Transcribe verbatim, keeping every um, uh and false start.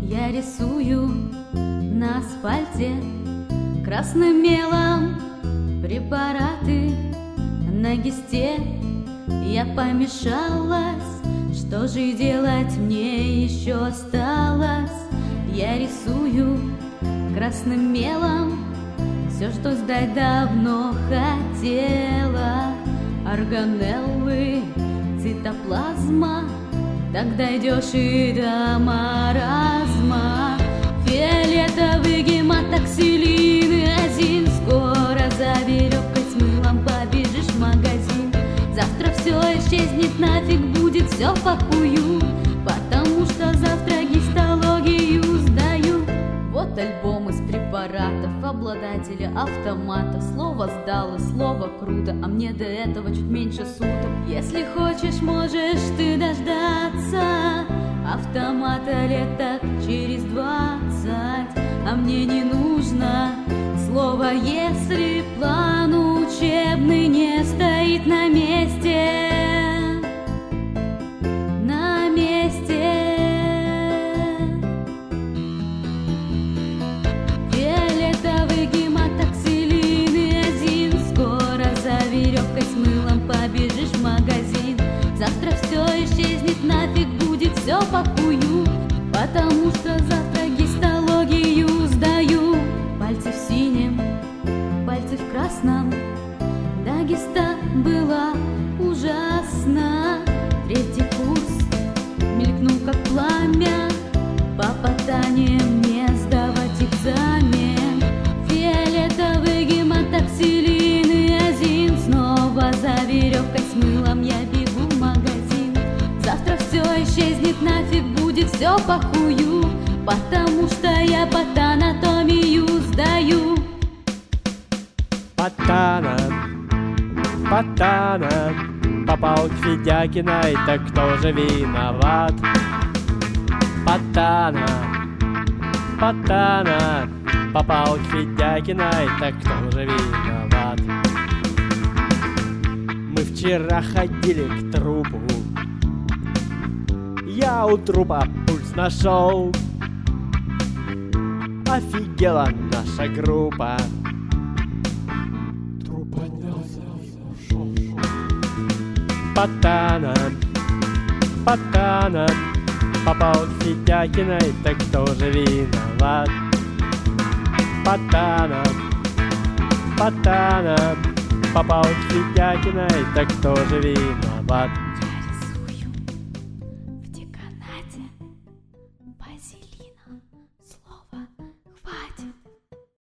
Я рисую на асфальте красным мелом препараты на гисте. Я помешалась, что же делать мне еще осталось? Я рисую красным мелом все, что сдать давно хотела. Органеллы, цитоплазма, так дойдешь и до маразма. Фиолетовый гематоксилин один. Скоро за веревкой с мылом побежишь в магазин. Завтра все исчезнет, нафиг будет все похую, потому что завтра гистологию сдаю. Вот альбом из препаратов обладателя автомата. Слово сдал и слово круто, а мне до этого чуть меньше суток. Если хочешь, можешь ты дождаться автомата лет так через двадцать. А мне не нужно слово, если план учебный не стоит на месте. На месте. Фиолетовый гематоксилин один. Скоро за веревкой с мылом побежишь в магазин. Завтра все исчезнет, нафиг будет все похую, потому что завтра гистологию сдаю. Пальцы в синем, пальцы в красном, да гиста была ужасна. Третий курс мелькнул как пламя, попадание мне сдавать экзамен. Фиолетовый гематоксилин один. Снова за веревкой с мылом я бегу в магазин. Завтра все исчезнет, нафиг будет все похую, потому что я патанатомию сдаю. Патана, Патана, попал к Федякиной, так кто же виноват? Патана, Патана, попал к Федякиной, так кто же виноват? Мы вчера ходили к трупу, я у трупа пульс нашел. Офигела наша группа. Труп поднялся, шел, шел. Патана, Патана, попал к Федякиной, так кто же виноват? Патана, Патана, попал к Федякиной, так кто же виноват? Я рисую в деканате базилик.